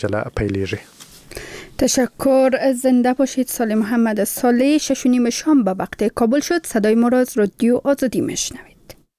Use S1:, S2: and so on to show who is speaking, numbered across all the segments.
S1: پیلیږي.
S2: تشکر. زنده باشید. سال محمد صالح 6:30 شام به وقت کابل شد. صدای ما را از رادیو آزادی میشنوید.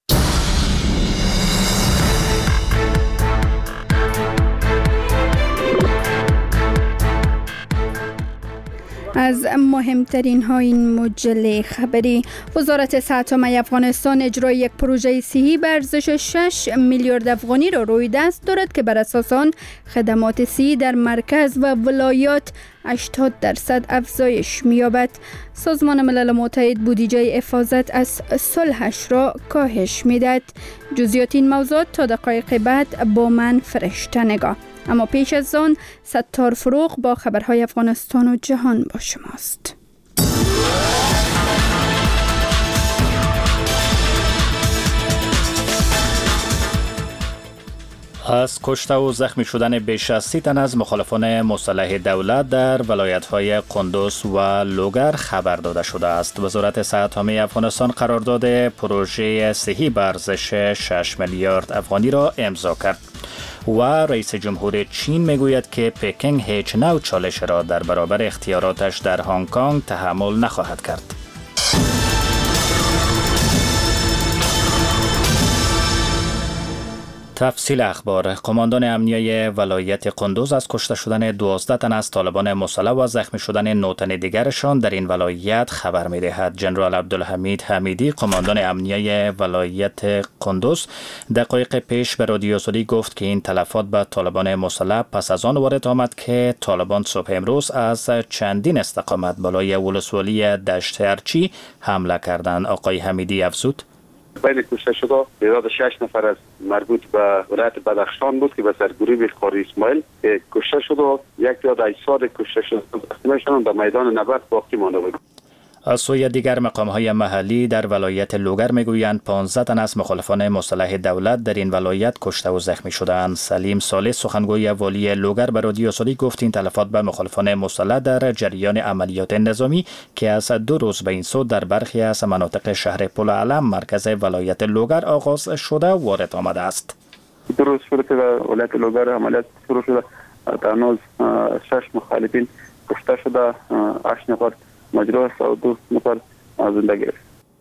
S2: از مهمترین های این مجله خبری: وزارت صحت عامه افغانستان اجرای یک پروژه صحی به ارزش 6 میلیارد افغانی را روی دست دارد که بر اساس آن خدمات صحی در مرکز و ولایات 80% افزایش می‌یابد. سازمان ملل متحد بودجه حفاظت از صلحش را کاهش می‌دهد. جزئیات این موضوع تا دقایق بعد با من فرشته نگاه. اما پیش از آن ستار فروغ با خبرهای افغانستان و جهان با شماست.
S3: از کشته و زخمی شدن بیش از 30 تن از مخالفان مسلح دولت در ولایت‌های قندوز و لوگر خبر داده شده است. وزارت صحت عامه افغانستان قرارداد پروژه صحی به ارزش 6 میلیارد افغانی را امضا کرد و رئیس جمهور چین میگوید که پکینگ هیچ نوع چالش را در برابر اختیاراتش در هنگ کنگ تحمل نخواهد کرد. تفصیل اخبار: قماندان امنیه ولایت قندوز از کشته شدن 12 تن از طالبان مسلح و زخمی شدن 9 تن دیگرشان در این ولایت خبر می‌دهد. جنرال عبدالحمید حمیدی، قماندان امنیه ولایت قندوز، دقایق پیش به رادیو آزادی گفت که این تلفات به طالبان مسلح پس از آن وارد آمد که طالبان صبح امروز از چندین استقامت بالای ولسوالی دشت ارچی حمله کردند. آقای حمیدی افزود:
S4: بین کشته شده تعداد 6 نفر از مربوط به ولایت بدخشان بود که به سرگروه قاری اسماعیل کشته شد و یک تعداد اجساد کشته شده در میدان نبرد باقی مانده بود.
S3: از سوی دیگر مقام‌های محلی در ولایت لوگر میگویند 15 تن از مخالفان مسلح دولت در این ولایت کشته و زخمی شدند. سلیم صالح، سخنگوی والی لوگر، به رادیو آزادی گفت این تلفات به مخالفان مسلح در جریان عملیات نظامی که از 2 روز به این سو در برخی از مناطق شهر پل علم مرکز ولایت لوگر آغاز شده وارد آمده است.
S4: 2 روز شده که ولایت لوگر عملیات شروع شده. تا هنوز 6 مخالفین کشته شده، 8 نفر مجروح و 2 نفر زنده گرفت.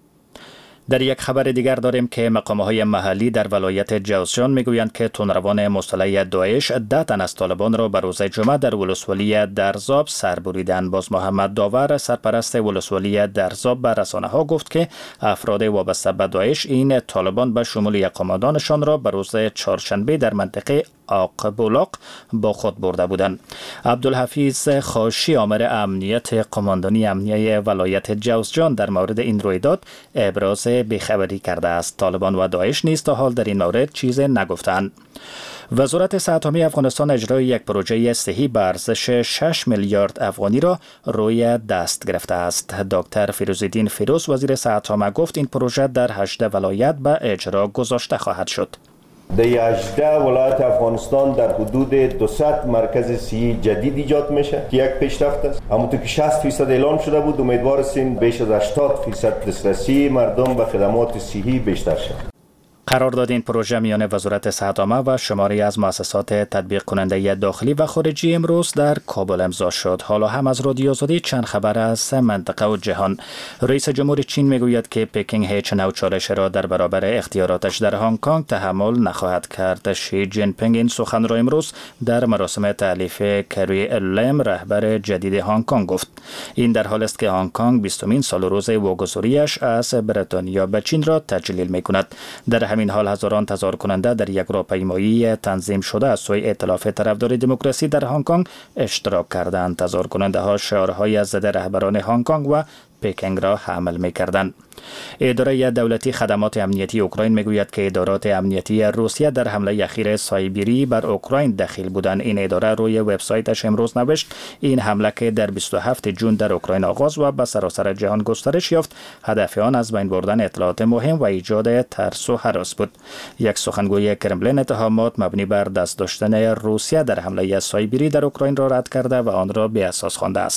S3: در یک خبر دیگر داریم که مقام‌های محلی در ولایت جوزجان میگویند که تندروان مسلح داعش 10 تن از طالبان را به روز جمعه در ولسوالی درزاب سر بریدند. باز محمد داور، سرپرست ولسوالی درزاب، به رسانه‌ها گفت که افراد وابسته به داعش این طالبان به شمول یک قماندانشان را به روز چهارشنبه در منطقه آقبولاق با خود برده بودند. عبدالحفیظ خاشی، آمر امنیت قماندانی امنیه ولایت جوزجان، در مورد این رویداد ابراز بیخبری کرده است. طالبان و داعش نیز تا حال در این مورد چیز نگفتند. وزارت صحت عامه افغانستان اجرای یک پروژه صحی به ارزش 6 میلیارد افغانی را روی دست گرفته است. دکتر فیروزالدین فیروز، وزیر صحت عامه، گفت این پروژه در 18 ولایت به اجرا گذاشته خواهد شد.
S5: در 18 ولایت افغانستان در حدود 200 مرکز صحی جدید ایجاد میشه که یک پیشرفت است. همونطور که 60% اعلام شده بود، امیدوار هستیم بیش از 80% دسترسی مردم به خدمات صحی بیشتر شود.
S3: قرارداد این پروژه میان وزارت صحت عامه و شماری از مؤسسات تطبیق کننده داخلی و خارجی امروز در کابل امضا شد. حالا هم از رادیو آزادی چند خبر از منطقه و جهان. رئیس جمهور چین میگوید که پکینگ هیچ نوع چالش را در برابر اختیاراتش در هنگ کنگ تحمل نخواهد کرد. شی جین پینگ این سخن را امروز در مراسم تألیف کری لم، رهبر جدید هنگ کنگ، گفت. این در حالی است که هنگ کنگ 20مین سال روز واگذاریش از بریتانیا به چین را تجلیل میکند. در همین حال هزاران تظاهر کننده در یک راهپیمایی تنظیم شده از سوی ائتلاف طرفدار دموکراسی در هنگ کنگ اشتراک کردند. تظاهر کننده ها شعارهای از ضد رهبران هنگ کنگ و پکینگ را حمل می‌کردند. اداره دولتی خدمات امنیتی اوکراین میگوید که ادارات امنیتی روسیه در حمله اخیر سایبری بر اوکراین دخیل بودند. این اداره روی وبسایتش امروز نوشت این حمله که در 27 جون در اوکراین آغاز و به سراسر جهان گسترش یافت، هدف آن از بین بردن اطلاعات مهم و ایجاد ترس و هراس بود. یک سخنگوی کرملین اتهامات مبنی بر دست داشتن روسیه در حمله سایبری در اوکراین را رد کرده و آن را بی اساس خوانده است.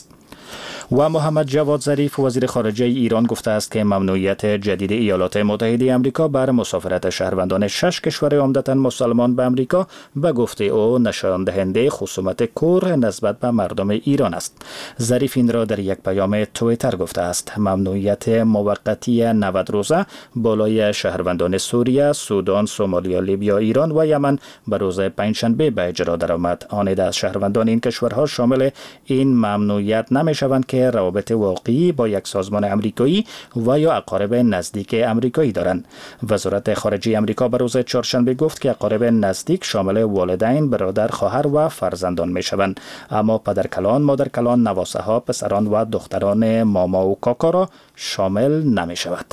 S3: و محمد جواد ظریف وزیر خارجه ایران گفته است که ممنوعیت جدید ایالات متحده آمریکا بر مسافرت شهروندان 6 کشور عمدتاً مسلمان به آمریکا به گفته او نشان دهنده خصومت کور نسبت به مردم ایران است. ظریف این را در یک پیام توییتر گفته است. ممنوعیت موقتی 90 روزه بالای شهروندان سوریه، سودان، سومالیا، لیبیا، ایران و یمن به روز پنجشنبه به اجرا درآمد. آن از شهروندان این کشورها شامل این ممنوعیت نمی‌شوند که روابط واقعی با یک سازمان آمریکایی و یا اقارب نزدیک آمریکایی دارند. وزارت خارجه آمریکا به روز چهارشنبه گفت که اقارب نزدیک شامل والدین، برادر، خواهر و فرزندان می‌شوند، اما پدرکلان، مادرکلان، نواسه‌ها، پسران و دختران ماما و کاکا را شامل نمی‌شود.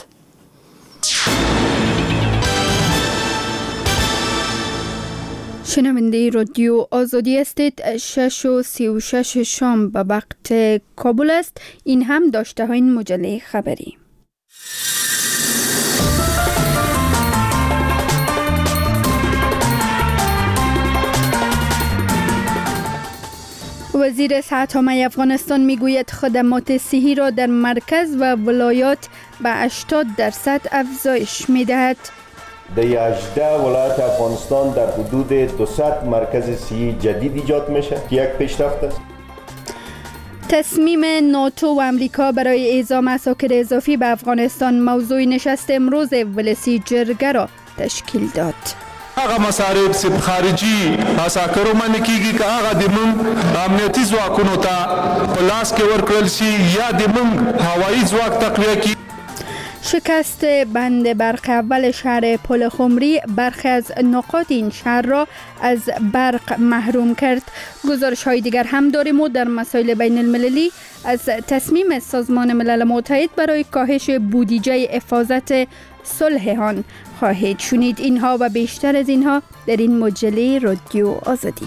S2: شنونده رادیو آزادی هستید. 6:36 شام به وقت کابل است. این هم داشته های این مجله خبری. وزیر صحت عامه افغانستان میگوید خدمات صحی را در مرکز و ولایات به 80% افزایش میدهد.
S5: در 18 ولایت افغانستان در حدود 200 مرکز صحی جدید ایجاد میشه که یک پیشرفت است.
S2: تصمیم ناتو و امریکا برای اعزام عساکر اضافی به افغانستان موضوع نشست امروز ولسی جرگه را تشکیل داد.
S1: هغه مصارف سب خارجي عساکرو باندې کیږي که هغه د موږ امنیتي ځواکونو ته په لاس کې ورکړل شي یا د موږ هوایي ځواک تقویه کی.
S2: شکست بند برق اول شهر پل خمری برخی از نقاط این شهر را از برق محروم کرد. گزارش های دیگر هم داریم و در مسائل بین المللی از تصمیم سازمان ملل متحد برای کاهش بودجه حفاظت صلح آن خواهید شنید. اینها و بیشتر از اینها در این مجله رادیو آزادی.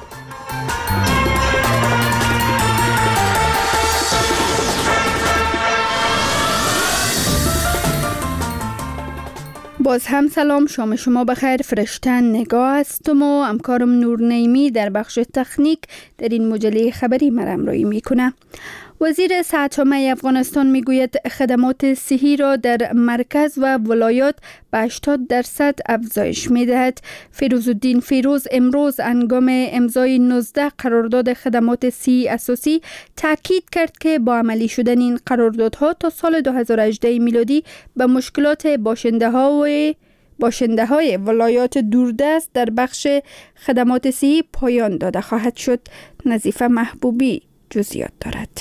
S2: باز هم سلام، شام شما بخیر. فرشتن نگاه هستم و همکارم نور نیمی در بخش تکنیک در این مجله خبری مرامرایی میکنه. وزیر صحت عامه افغانستان میگوید خدمات صحی را در مرکز و ولایات به 80% افزایش میدهد. فیروزالدین فیروز امروز هنگام امضای 19 قرارداد خدمات صحی اساسی تاکید کرد که با عملی شدن این قراردادها تا سال 2018 میلادی به مشکلات باشنده های ولایات دوردست در بخش خدمات صحی پایان داده خواهد شد. نظیفه محبوبی جزئیات دارد.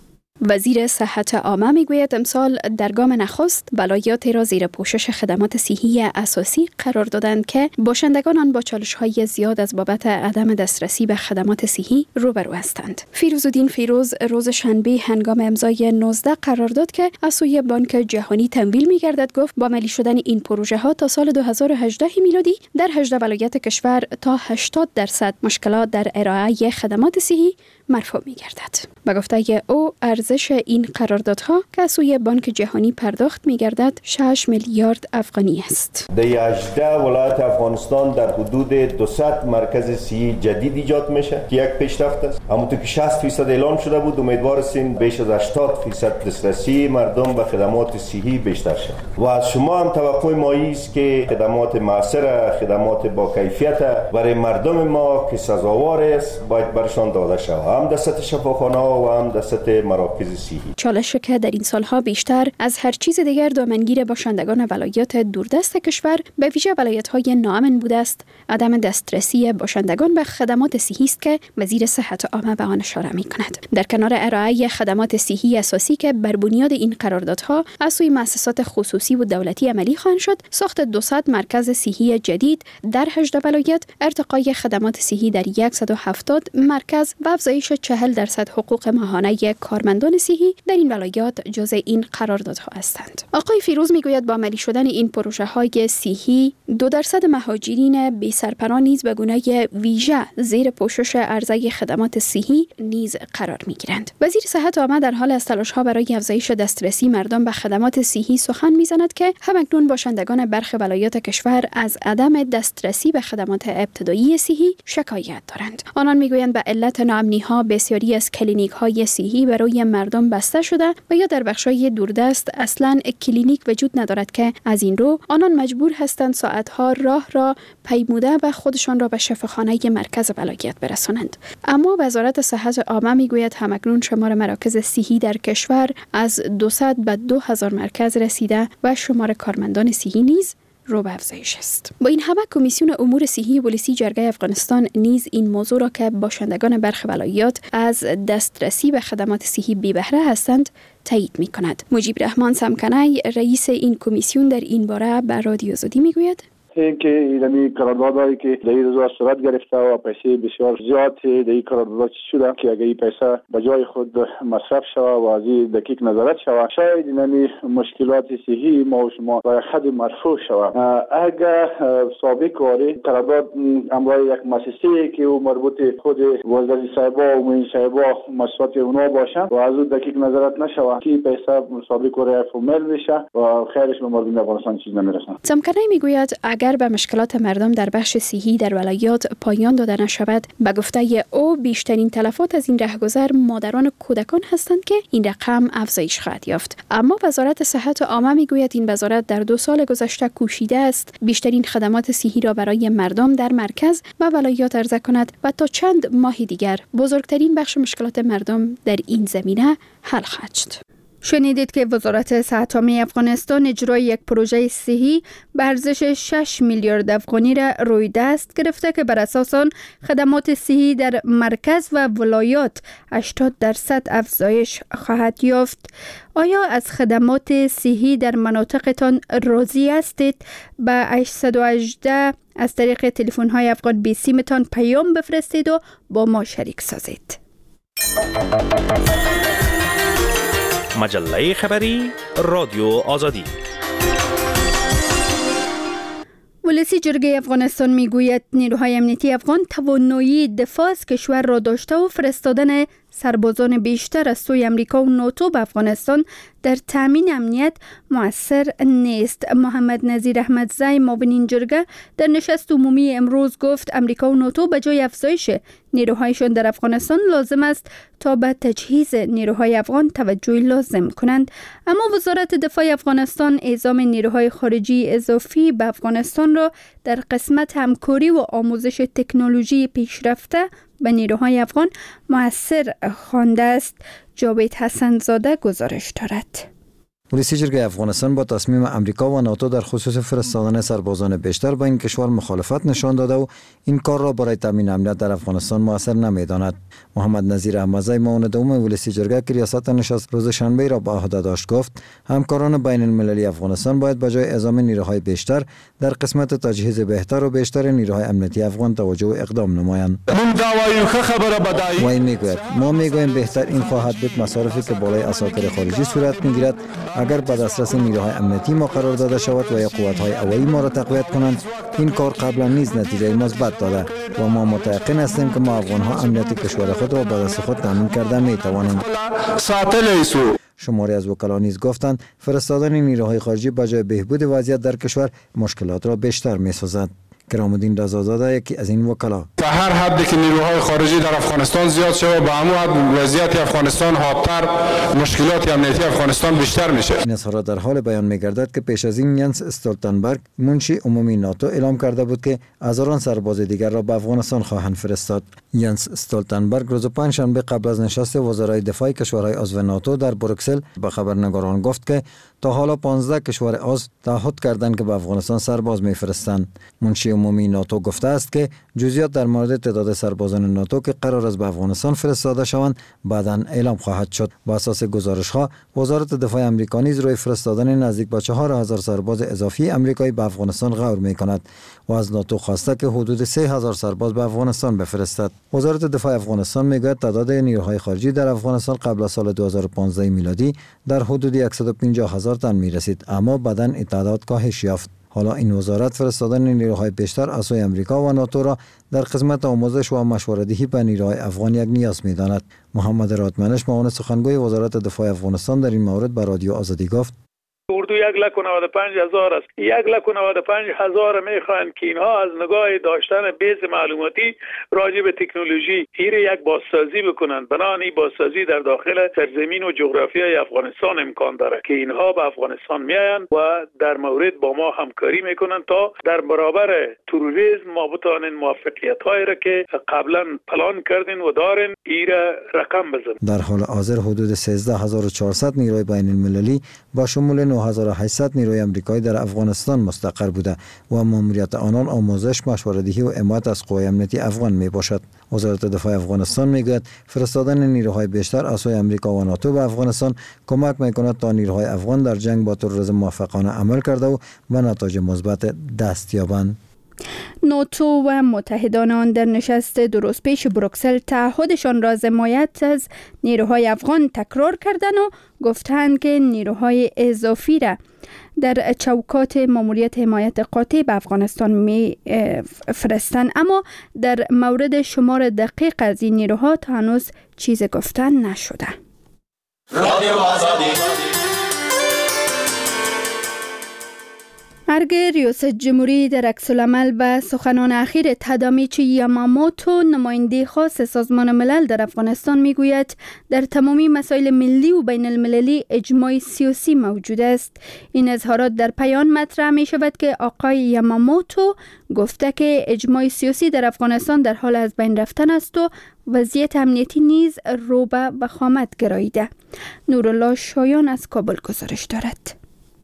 S6: وزیر صحت عامه میگوید امسال در گام نخست ولایات را زیر پوشش خدمات صحی اساسی قرار دادند که باشندگان آن با چالش‌های زیاد از بابت عدم دسترسی به خدمات صحی روبرو هستند. فیروزالدین فیروز روز شنبه هنگام امضای 19 قرار داد که از سوی بانک جهانی تمویل می‌گردد. گفت با عملی شدن این پروژه ها تا سال 2018 میلادی در 18 ولایت کشور تا 80% مشکلات در ارائه خدمات صحی مرفوع می‌گردد. به گفته او ارزش این قراردادها که از سوی بانک جهانی پرداخت می‌گردد 6 میلیارد افغانی است.
S5: در 18 ولایت افغانستان در حدود 200 مرکز صحی جدید ایجاد میشه که یک پیشرفت است. همونطور که 60% اعلام شده بود، امیدوار هستیم بیش از 80% دسترسی مردم به خدمات صحی بیشتر شود. و از شما هم توقع ما است که خدمات معاصر، خدمات با کیفیت برای مردم ما که سزاوار است باید برشان داده شود، هم در سطح شفاخانه و هم در سطح مراکز صحی.
S6: چالشی که در این سالها بیشتر از هر چیز دیگر دامنگیر باشندگان ولایات دوردست کشور به ویژه ولایت‌های ناامن بوده است، عدم دسترسی باشندگان به خدمات صحی است که وزیر صحت عامه به آن اشاره می‌کند. در کنار ارائه خدمات صحی اساسی که بر بنیاد این قراردادها از سوی مؤسسات خصوصی و دولتی عملی خواهند شد، ساخت 200 مرکز صحی جدید در 18 ولایت، ارتقای خدمات صحی در 170 مرکز و افزایش 40% حقوق ماهانه کارمندان صحی در این ولایات جزء این قراردادها هستند. آقای فیروز میگوید با عملی شدن این پروژه های صحی 2% مهاجرین بی سرپناه نیز به گونه ویژه زیر پوشش عرضه خدمات صحی نیز قرار میگیرند. وزیر صحت عامه در حال از تلاش‌ها برای افزایش دسترسی مردم به خدمات صحی سخن میزند که همکنون باشندگان برخی ولایات کشور از عدم دسترسی به خدمات ابتدایی صحی شکایت دارند. آنان میگویند به علت ناامنی‌ها بسیاری از کلینیک کلینیک‌های صحی برای مردم بسته شده و یا در بخش‌های دوردست اصلاً کلینیک وجود ندارد که از این رو آنان مجبور هستند ساعت‌ها راه را پیموده و خودشان را به شفاخانه مرکز ولایت برسانند. اما وزارت صحت عامه میگوید همکنون شمار مراکز صحی در کشور از 200 به 2000 مرکز رسیده و شمار کارمندان صحی نیز رو به افزایش است. با این همه کمیسیون امور صحی ولسی جرگه افغانستان نیز این موضوع را که باشندگان برخی ولایات از دسترسی به خدمات صحی بی بهره هستند تایید می کند. مجیب رحمان سمکنی رئیس این کمیسیون در این باره به رادیو آزادی می گوید
S7: اینکه ایرانی قراردادایی که در این روزا صورت گرفته و پیسه بسیار زیاد در این قرارداد شده که اگر این پیسه به جای خود مصرف شود و از این دقیق نظارت شود شاید این مشکلات صحی ما و شما به حد مرفوع شود. اگر سابق واری قرارداد امرای یک مؤسسه‌ای که او مربوط خود وزیر صاحبا و معین صاحبا مسئولات اونا باشند و از اون دقیق نظارت نشود که پیسه سابق واری فورمال میشه و خیرش به مردم افغانستان چیز نمیرسه.
S6: سمکنی میگوید اگر به مشکلات مردم در بخش صحی در ولایات پایان داده نشود، به گفته او بیشترین تلفات از این رهگذر مادران و کودکان هستند که این رقم افزایش خواهد یافت. اما وزارت صحت عامه میگوید این وزارت در 2 سال گذشته کوشیده است بیشترین خدمات صحی را برای مردم در مرکز و ولایات عرضه کند و تا چند ماه دیگر بزرگترین بخش مشکلات مردم در این زمینه حل خواهد شد.
S2: شنیدید که وزارت صحت عامه افغانستان اجرای یک پروژه صحی به ارزش 6 میلیارد افغانی را روی دست گرفته که بر اساس آن خدمات صحی در مرکز و ولایات 80% افزایش خواهد یافت. آیا از خدمات صحی در مناطقتان راضی هستید؟ به 818 از طریق تلفن‌های افغان 20 تان پیام بفرستید و با ما شریک سازید.
S8: مجله خبری رادیو آزادی.
S2: ولسی جرگه افغانستان میگوید نیروهای امنیتی افغان توانایی دفاع از کشور را داشته و فرستادن سربازان بیشتر از سوی امریکا و ناتو به افغانستان در تامین امنیت مؤثر نیست. محمد نظیر احمدزی معاون این جرگه در نشست عمومی امروز گفت امریکا و ناتو به جای افزایش نیروهایشان در افغانستان لازم است تا به تجهیز نیروهای افغان توجه لازم کنند. اما وزارت دفاع افغانستان اعزام نیروهای خارجی اضافی به افغانستان را در قسمت همکاری و آموزش تکنولوژی پیشرفته به نیروهای افغان مؤثر خوانده است. جاوید حسن زاده گزارش دارد.
S9: ولسی جرگه افغانستان با تصمیم امریکا و ناتو در خصوص فرستادن سربازان بیشتر به این کشور مخالفت نشان داده و این کار را برای تامین امنیت در افغانستان مؤثر نمی‌داند. محمد نظیر احمدزی معاون دوم ولسی جرگه که ریاست نشست روز شنبه را به عهده داشت گفت همکاران بین المللی افغانستان باید به جای اعزام نیروهای بیشتر در قسمت تجهیز بهتر و بیشتر نیروهای امنیتی افغان توجه و اقدام نمایند. و این میگوید ما میگوییم بهتر این خواهد بود مصارفی که بالای اساطیر خارجی صورت میگیرد اگر به دسترس نیروهای امنیتی ما قرار داده شود و یا قوت‌های اولی ما را تقویت کنند. این کار قبلا نیز نتیجه مثبت داده و ما متيقن هستیم که ما افغان‌ها امنیت کشور خود را به دست خود تامین کرده می‌توانیم. شماری از وکلا نیز گفتند فرستادن نیروهای خارجی به جای بهبود وضعیت در کشور مشکلات را بیشتر می‌سازد. کرام‌الدین رضازاده یکی از این وکلا
S1: تا هر حدی که نیروهای خارجی در افغانستان زیاد شود به همون حد وضعیت افغانستان حادتر مشکلات امنیتی افغانستان بیشتر میشه.
S9: این اظهارات در حال بیان میگردد که پیش از این ینس استولتنبرگ منشی عمومی ناتو اعلام کرده بود که هزاران سرباز دیگر را به افغانستان خواهند فرستاد. ینس استولتنبرگ روز پنجشنبه قبل از نشست وزرای دفاع کشورهای عضو ناتو در بروکسل به خبرنگاران گفت که تا حالا 15 کشور عضو تعهد کردند که به افغانستان سرباز میفرستند. منشی عمومی ناتو گفته است که جزئیات در مورد تعداد سربازان ناتو که قرار است به افغانستان فرستاده شوند بعداً اعلام خواهد شد. بر اساس گزارش‌ها وزارت دفاع آمریکا نیز روی فرستادن نزدیک به 4000 سرباز اضافی آمریکایی به افغانستان غور می‌کند و از ناتو خواسته که حدود 3000 سرباز به افغانستان بفرستد. وزارت دفاع افغانستان میگوید تعداد نیروهای خارجی در افغانستان قبل از سال 2015 میلادی در حدود 150,000 تن می‌رسید اما بعداً این تعداد کاهش یافت. حالا این وزارت فرستادن نیروهای بیشتر از سوی آمریکا و ناتو را در قسمت آموزش و مشوره‌دهی به نیروهای افغان یک نیاز می‌داند. محمد راتمنش معاون سخنگوی وزارت دفاع افغانستان در این مورد به رادیو آزادی گفت
S10: اردو 1,95,000 است. 1,95,000 میخوان که اینها از نگاه داشتن بیس معلوماتی راجع به تکنولوژی این یک بازسازی بکنند. بنابراین بازسازی در داخل سرزمین و جغرافیای افغانستان امکان داره که اینها به افغانستان میآیند و در مورد با ما همکاری میکنند تا در برابر تروریسم ما بتوانیم موفقیت‌هایی را که قبلا پلان کردین و دارین این رقم بزنیم.
S9: در حال حاضر حدود 13400 نیروی بین المللی با شمول 9800 نیروی آمریکایی در افغانستان مستقر بوده و ماموریت آنان آموزش، مشوره‌دهی و حمایت از قوای امنیتی افغان می باشد. وزارت دفاع افغانستان میگوید فرستادن نیروهای بیشتر از سوی آمریکا و ناتو به افغانستان کمک میکند تا نیروهای افغان در جنگ با تروریسم موفقانه عمل کرده و به نتایج مثبت دست یابند.
S2: ناتو و متحدان آن در نشست درست پیش بروکسل تعهدشان را حمایت از نیروهای افغان تکرار کردند و گفتند که نیروهای اضافی را در چوکات ماموریت حمایت قاطع به افغانستان می فرستند، اما در مورد شمار دقیق از این نیروها تا هنوز چیز گفتن نشده. مرگ ریاست جمهوری در عکس‌العمل به سخنان اخیر تادامیچی یاماموتو، نماینده خاص سازمان ملل در افغانستان، میگوید در تمامی مسائل ملی و بین المللی اجماع سیاسی موجود است. این اظهارات در پیام مطرح می شود که آقای یاماموتو گفته که اجماع سیاسی در افغانستان در حال از بین رفتن است و وضعیت امنیتی نیز رو به وخامت گراییده. نورالله شایان از کابل گزارش دارد.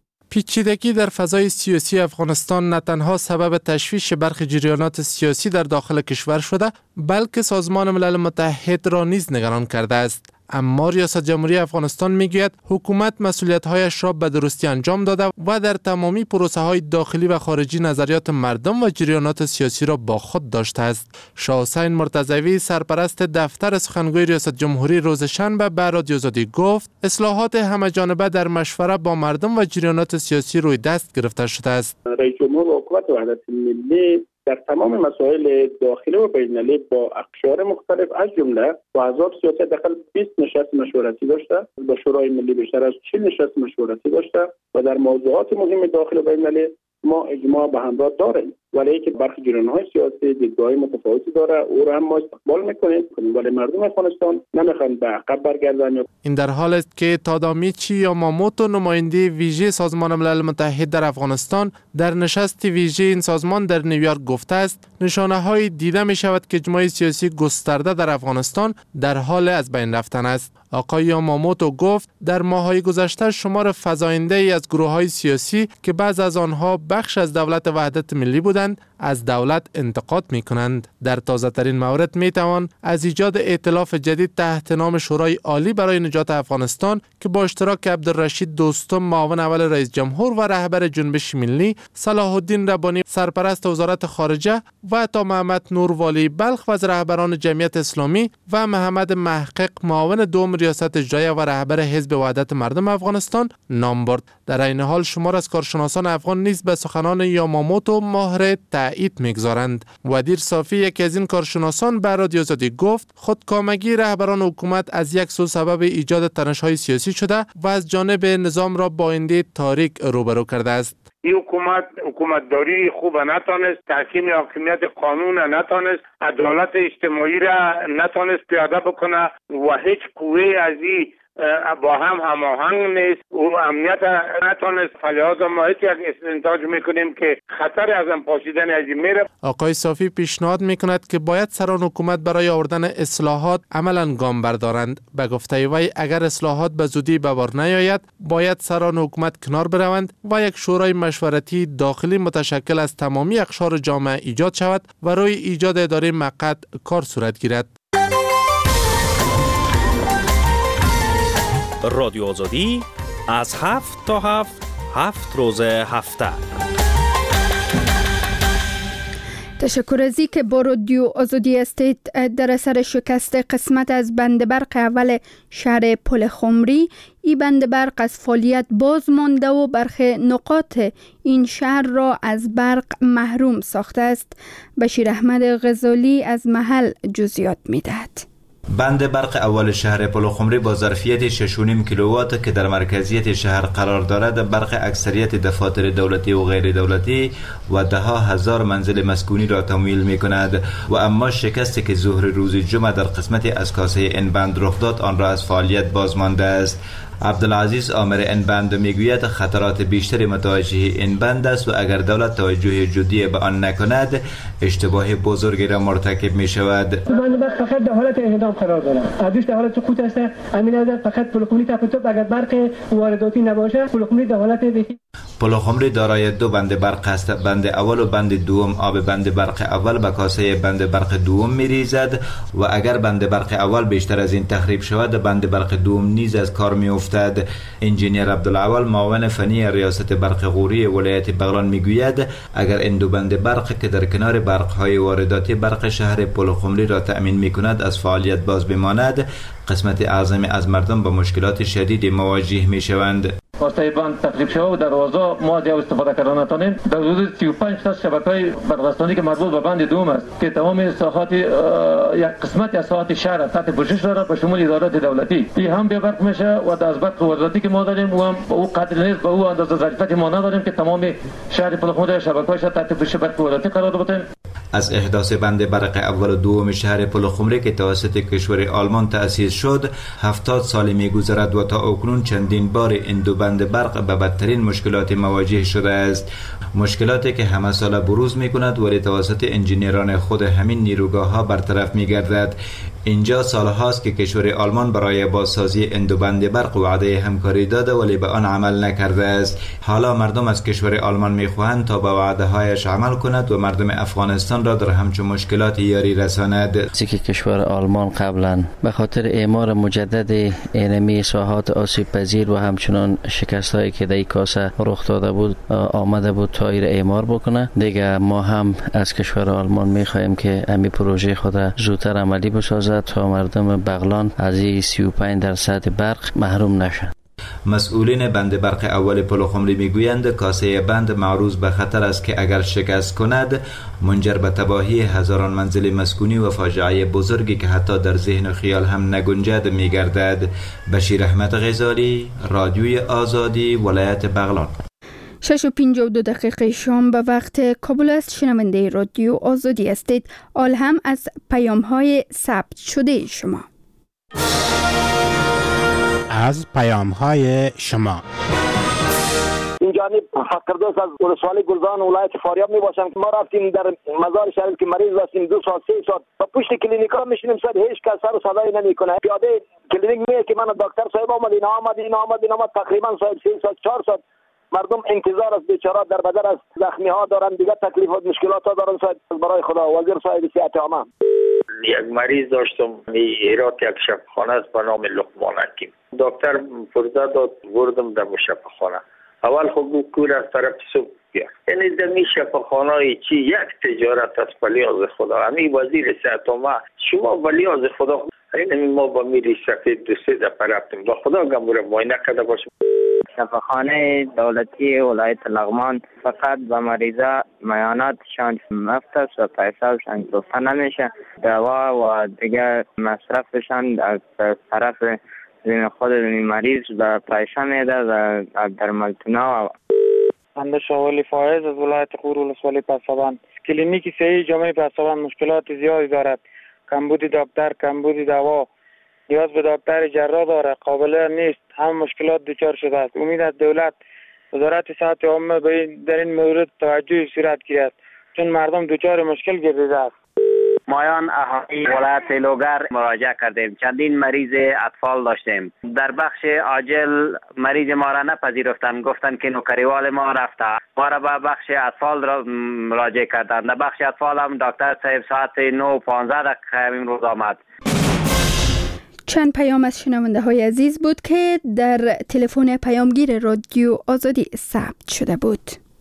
S11: پیچیدگی در فضای سیاسی افغانستان نه تنها سبب تشویش برخی جریانات سیاسی در داخل کشور شده، بلکه سازمان ملل متحد را نیز نگران کرده است. اما ریاست جمهوری افغانستان میگوید حکومت مسئولیت‌هایش را به درستی انجام داده و در تمامی پروسه‌های داخلی و خارجی نظریات مردم و جریانات سیاسی را با خود داشته است. شاه حسین مرتضوی، سرپرست دفتر سخنگوی ریاست جمهوری، روز شنبه به رادیو آزادی گفت اصلاحات همه‌جانبه در مشوره با مردم و جریانات سیاسی روی دست گرفته شده است.
S7: رئیس جمهور و حکومت وحدت ملی در تمام مسائل داخلی و بین‌المللی با اقشار مختلف از جمله با احزاب سیاسی داخل 20 نشست مشورتی داشته، با شورای ملی بیشتر از 40 نشست مشورتی داشته و در موضوعات مهم داخل و بین‌المللی ما اجماع به همراه داریم، ولی که برخی جریان‌های سیاسی دیدگاه‌های متفاوتی داره، او را هم ما استقبال می‌کنیم، ولی مردم افغانستان نمی‌خوان به عقب برگردن.
S11: این در حال است که تادامیچی یاماموتو، نماینده ویژه سازمان ملل متحد در افغانستان، در نشست ویژه این سازمان در نیویورک گفته است نشانه‌هایی دیده می‌شود که اجماع سیاسی گسترده در افغانستان در حال از بین رفتن است. آقای یاماموتو گفت در ماه‌های گذشته شمار فزاینده‌ای از گروه‌های سیاسی که بعض از آنها بخش از دولت وحدت ملی بودند از دولت انتقاد می‌کنند. در تازه‌ترین مورد می‌توان از ایجاد ائتلاف جدید تحت نام شورای عالی برای نجات افغانستان که با اشتراک عبدالرشید دوستم، معاون اول رئیس جمهور و رهبر جنبش ملی، صلاح الدین ربانی، سرپرست وزارت خارجه و عطا محمد نوروالی بلخ و از رهبران جمعیت اسلامی و محمد محقق، معاون دوم ریاست اجرایی و رهبر حزب وحدت مردم افغانستان نام برد. در این حال شمار از کارشناسان افغان نیز به سخنان یاماموتو مهر تایید می‌گذارند. ودیر صافی، یکی از این کارشناسان، به رادیو آزادی گفت خودکامگی رهبران حکومت از یک سو سبب ایجاد تنش‌های سیاسی شده و از جانب نظام را با آینده تاریک روبرو کرده است.
S12: این حکومتداری خوب نتانست، تحکیم حاکمیت قانون نتانست، عدالت اجتماعی را نتانست پیاده بکنه و هیچ قوه از این با هم هماهنگ نیست و امنیت نتانست. فلحاظ ما یک استنتاج میکنیم که خطر از هم پاشیدن از این میره.
S11: آقای صافی پیشنهاد میکند که باید سران حکومت برای آوردن اصلاحات عملاً گام بردارند. به گفته وی اگر اصلاحات به زودی به بار نیاید باید سران حکومت کنار بروند و یک شورای مشورتی داخلی متشکل از تمامی اقشار جامعه ایجاد شود و روی ایجاد اداره موقت کار صورت گیرد.
S8: رادیو آزادی از 7 تا 7 روز هفته.
S2: تشکر از اینکه با رادیو آزادی هستید. در اثر شکست قسمت از بند برق اول شهر پل خمری، این بند برق از فعالیت باز مانده و برخی نقاط این شهر را از برق محروم ساخته است. بشیر احمد غزالی از محل جزئیات می‌دهد.
S13: بند برق اول شهر پلخمری با ظرفیت 6.5 کیلووات که در مرکزیت شهر قرار دارد، برق اکثریت دفاتر دولتی و غیر دولتی و ده ها هزار منزل مسکونی را تمویل می کند و اما شکستی که ظهر روز جمعه در قسمتی از کاسه این بند رخ داد آن را از فعالیت باز مانده است. عبدالعزیز آمر این بند میگوید خطرات بیشتری متوجه این بند است و اگر دولت توجه جدی به آن نکند اشتباه بزرگی را مرتکب می شود.
S14: بند برق فقط در حالت انهدام قرار دارد. ادوش در حالت سقوط است. امین فقط پلخمری تپ اگر برق وارداتی نباشه پلخمری در حالت
S13: پلخمری دارای دو بند برق است. بند اول و بند دوم آب بند برق اول به کاسه بند برق دوم می ریزد و اگر بند برق اول بیشتر از این تخریب شود بند برق دوم نیز از کار می افتد. انجینیر عبدالعوال معاون فنی ریاست برق غوری ولایت بغلان می گوید اگر این دو بند برق که در کنار برق های وارداتی برق شهر پلخمری را تأمین می کند از فعالیت باز بماند، قسمت اعظم از مردم با مشکلات شدید مواجه می شوند.
S14: واسطه بند تخریب شده و دروازه ما دیگه استفاده کردن نتونیم. در حدود 35 تا شبکه‌های برقراری که مربوط به بند دوم است که تمام ساحات یک قسمتی از ساحات شهر تحت پوشش دارد به شمول ادارات دولتی. این هم به برق میشه و از برق وارداتی که ما داریم و هم او قدر نیست به او اندازه ظرفیت ما نداریم که تمام شهر پلخمری شبکه‌هاش تحت پوشش برق وارداتی قرار بدیم.
S13: از احداث بند برق اول و دوم شهر پلخمری که توسط کشور آلمان تأسیس شد 70 سال می‌گذرد و تا اکنون چندین بار این دو بند برق به بدترین مشکلات مواجه شده است. مشکلاتی که همه سال بروز می‌کند ولی توسط انجینیران خود همین نیروگاه‌ها برطرف می‌گردد. اینجا سالهاست که کشور آلمان برای بازسازی این دو بند برق وعده همکاری داده ولی به آن عمل نکرده است. حالا مردم از کشور آلمان می‌خواهند تا به وعده‌هایش عمل کند و مردم افغانستان را در همچون مشکلات یاری رساند.
S15: که کشور آلمان قبلا به خاطر اعمار مجدد اینمی ساحات آسیب پذیر و همچنان شکست‌هایی که در کاسه رخ داده بود آمده بود تا ایر اعمار بکنه. دیگه ما هم از کشور آلمان می‌خواهیم که همین پروژه خود زودتر عملی بسازد تا مردم بغلان از 35% برق محروم نشن.
S13: مسئولین بند برق اول پلخمری میگویند کاسه بند معروض به خطر است که اگر شکست کند منجر به تباهی هزاران منزل مسکونی و فاجعه بزرگی که حتی در ذهن و خیال هم نگنجد میگردد. بشیر احمد غزالی، رادیوی آزادی، ولایت بغلان.
S2: 6:52 شام به وقت کابل است. شنونده رادیو آزادی هستید. آل هم از پیام‌های ثبت شده شما.
S16: از پیام‌های شما
S17: این جانب فقردوست از ولسوالی گلزان ولایت فاریاب می باشم. ما رفتیم در مزار شریف که مریض داشتیم 2 ساعت 3 ساعت و پشت کلینیکا میشینیم سر هیچ کس سر و صدایی نمیکنه. پیاده کلینیک میگه که من دکتر صاحب آمد اینا تقریبا صاحب 3 ساعت 4 ساعت مردم انتظار است. بیچاره در بدر از زخمی ها دارن دیگه تکلیف و مشکلات ها دارن. صاحب برای خدا وزیر صاحب صحت عامه
S18: یک مریض داشتم هرات یک شفاخانه است به نام لقمان حکیم. دکتر پرده داد بردم در شفاخانه. اول خود کور از طرف صبح بیار یعنی در این شفاخانه چی یک تجارت است بلیاز خدا. همین وزیر صحت عامه شما بلیاز خدا این ما با میری سفید 2-3 دفعه رفتیم با خدا گموره معاینه کرده باشیم.
S19: شفاخانه دولتی ولایت لغمان فقط به مریضا میاناتشان مفت است و پیسه‌شان گرفته نمیشه. دوا و دیگر مصرفشان از طرف خود مریض به پیسه میده و درملتونا.
S20: بنده شاولی فایز از ولایت غور ولسوالی پسابان. کلینیک صحی جامعه پسابان مشکلات زیادی دارد. کمبود دکتر، کمبود دوا، نیاز به دکتر جراح داره، قابل نیست. هم مشکلات دچار شده است. امید از دولت وزارت صحت عامه در این مورد توجه صورت گیرد چون مردم دچار مشکل گردیده است.
S21: مایان اهالی ولایت لوگر مراجعه کردیم. چندین مریض اطفال داشتیم. در بخش عاجل مریض ما را نپذیرفتند. گفتند که نوکریوال ما رفته. ما را به بخش اطفال را مراجعه کردند. در بخش اطفال هم دکتر صاحب ساعت 9:15 امروز آمد.
S2: چند پیام از شنونده های عزیز بود که در تلفن پیامگیر رادیو آزادی ثبت شده بود.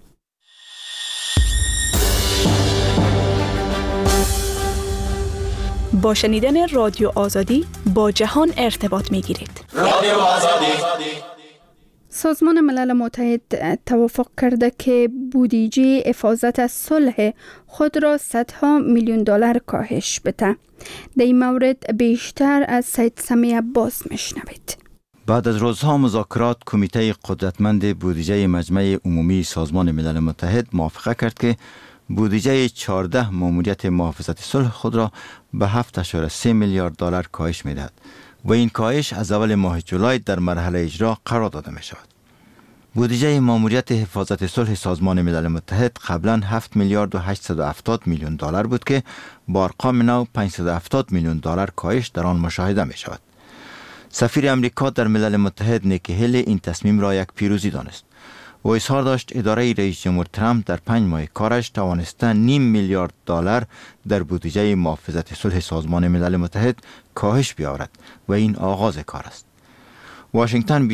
S22: با شنیدن رادیو آزادی با جهان ارتباط می گیرید.
S23: رادیو آزادی
S2: سازمان ملل متحد توافق کرده که بودجه حفاظت از صلح خود را صدها میلیون دلار کاهش بده. در این مورد بیشتر از سید سمی عباس میشنوید.
S9: بعد از روزها مذاکرات، کمیته قدرتمند بودجه مجمع عمومی سازمان ملل متحد موافقه کرد که بودجه 14 ماموریت محافظت صلح خود را به 7.3 میلیارد دلار کاهش می‌دهد و این کاهش از اول ماه جولای در مرحله اجرا قرار داده می شود. بودجه ماموریت حفاظت صلح سازمان ملل متحد قبلا 7 میلیارد و 870 میلیون دلار بود که با ارقام نو 570 میلیون دلار کاهش در آن مشاهده می شود. سفیر امریکا در ملل متحد نیکی هیلی این تصمیم را یک پیروزی دانست و اظهار داشت اداره رئیس جمهور ترامپ در 5 ماه کارش توانسته 0.5 میلیارد دلار در بودجه محافظت صلح سازمان ملل متحد کاهش بیاورد و این آغاز کار است. واشنگتن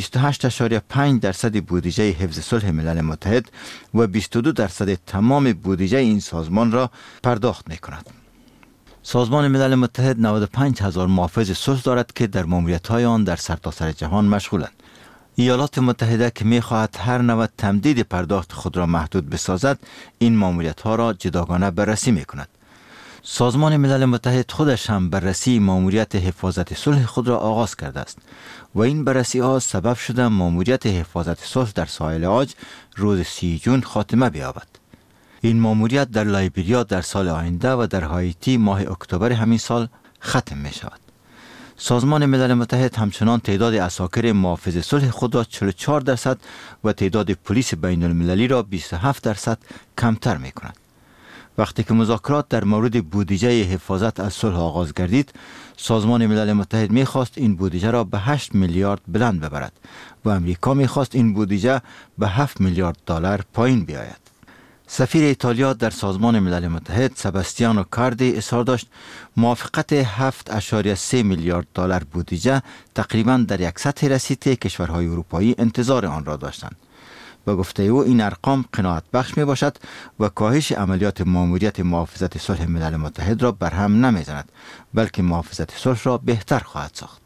S9: 28.5% بودجه حفظ صلح ملل متحد و 22% تمام بودجه این سازمان را پرداخت می کند. سازمان ملل متحد 95,000 محافظ صلح دارد که در ماموریت‌های آن در سرتاسر جهان مشغولند. ایالات متحده که می‌خواهد هر نوع تمدید پرداخت خود را محدود بسازد، این ماموریت‌ها را جداگانه بررسی می‌کند. سازمان ملل متحد خودش هم بررسی ماموریت حفاظت صلح خود را آغاز کرده است و این بررسی‌ها سبب شده ماموریت حفاظت صلح در ساحل عاج روز 30 جون خاتمه بیابد. این ماموریت در لایبریا در سال آینده و در هایتی ماه اکتبر همین سال ختم می شود. سازمان ملل متحد همچنان تعداد عساکر محافظ صلح خود را 44% و تعداد پلیس بین المللی را 27% کمتر می کند. وقتی که مذاکرات در مورد بودجه حفاظت از صلح آغاز گردید، سازمان ملل متحد می خواست این بودجه را به 8 میلیارد بلند ببرد و امریکا می خواست این بودجه به 7 میلیارد دلار پایین بیاید. سفیر ایتالیا در سازمان ملل متحد سباستیانو کاردی اظهار داشت موافقت 7.3 میلیارد دلار بودجه تقریبا در یک سطح رسید که کشورهای اروپایی انتظار آن را داشتند. و گفته او این ارقام قناعت بخش می باشد و کاهش عملیات ماموریت محافظت صلح ملل متحد را برهم نمی زند، بلکه محافظت صلح را بهتر خواهد ساخت.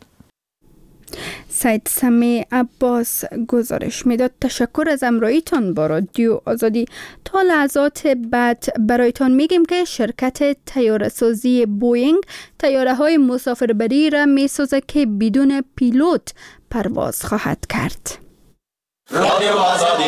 S2: سید سمی عباس گزارش میداد. تشکر از همراهیتان با رادیو آزادی. تا لحظات بعد برایتان میگیم که شرکت طیاره‌سازی بوئینگ طیاره های مسافربری را میسازد که بدون پیلوت پرواز خواهد کرد. رادیو آزادی.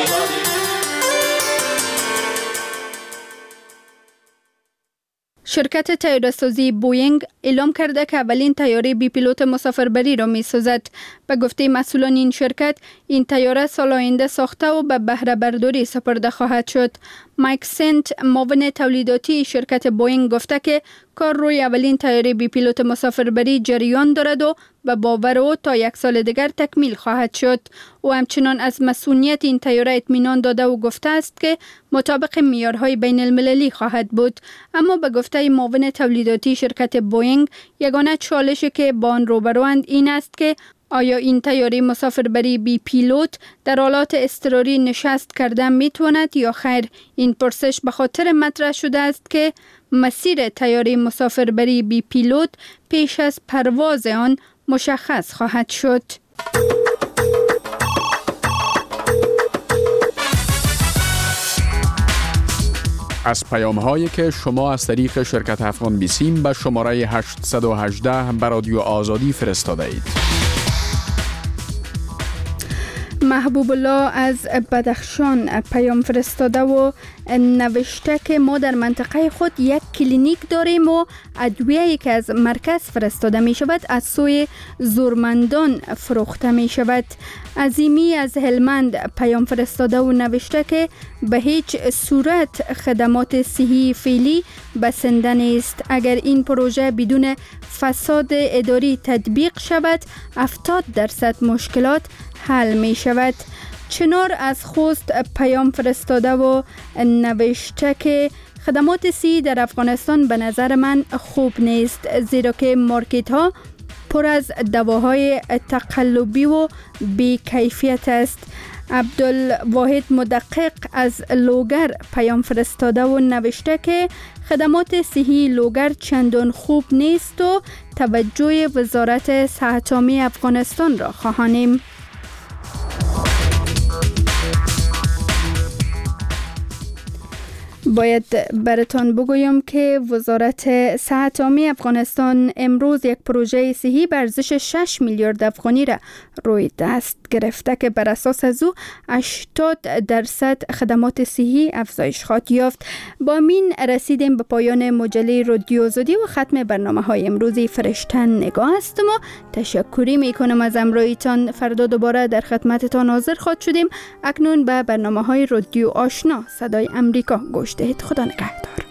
S2: شرکت طیاره‌سازی بوئینگ اعلام کرده که اولین طیاره بی پیلوت مسافربری را می‌سازد. به گفته مسئولان این شرکت، این طیاره سال آینده ساخته و به بهره برداری سپرده خواهد شد. مایک سنت، معاون تولیداتی شرکت بوئینگ، گفته که کار روی اولین طیاره بی پیلوت مسافربری جریان دارد و به باور او تا 1 سال دیگر تکمیل خواهد شد. او همچنان از مسئولیت این طیاره اطمینان داده و گفته است که مطابق معیارهای بین المللی خواهد بود. اما به گفته معاون تولیداتی شرکت بوئینگ، یگانه چالشی که با آن روبروند این است که آیا این طیاره مسافربری بی پیلوت در حالات اضطراری نشست کردن میتواند یا خیر؟ این پرسش به خاطر مطرح شده است که مسیر طیاره مسافربری بی پیلوت پیش از پرواز آن مشخص خواهد شد.
S4: از پیام‌هایی که شما از طریق شرکت افغان بیسیم به شماره 818 به رادیو آزادی فرستاده اید.
S2: محبوب الله از بدخشان پیام فرستاده و نوشته که ما در منطقه خود یک کلینیک داریم و ادویه‌ای که از مرکز فرستاده می شود از سوی زورمندان فروخته می شود. عظیمی از هلمند پیام فرستاده و نوشته که به هیچ صورت خدمات صحی فعلی بسنده نیست. اگر این پروژه بدون فساد اداری تطبیق شود 70% مشکلات حل می شود. چنار از خوست پیام فرستاده و نوشته که خدمات صحی در افغانستان به نظر من خوب نیست، زیرا که مارکت ها پر از دواهای تقلبی و بی کیفیت است. عبدالواحد مدقق از لوگر پیام فرستاده و نوشته که خدمات صحی لوگر چندان خوب نیست و توجه وزارت صحت عامه افغانستان را خواهانیم. باید براتان بگویم که وزارت صحت عامه افغانستان امروز یک پروژه صحی به ارزش 6 میلیارد افغانی را روی دست گرفته که بر اساس از او 80% خدمات صحی افزایش خواهد یافت. با این رسیدیم به پایان مجله رادیو آزادی و ختم برنامه‌های امروزی فرشتن نگاه است. ما تشکری میکنم از همراهیتان. فردا دوباره در خدمتتان حاضر خواهد شدیم. اکنون به برنامه‌های رادیو آشنا صدای امریکا گوش دهید. خدا نگهدار.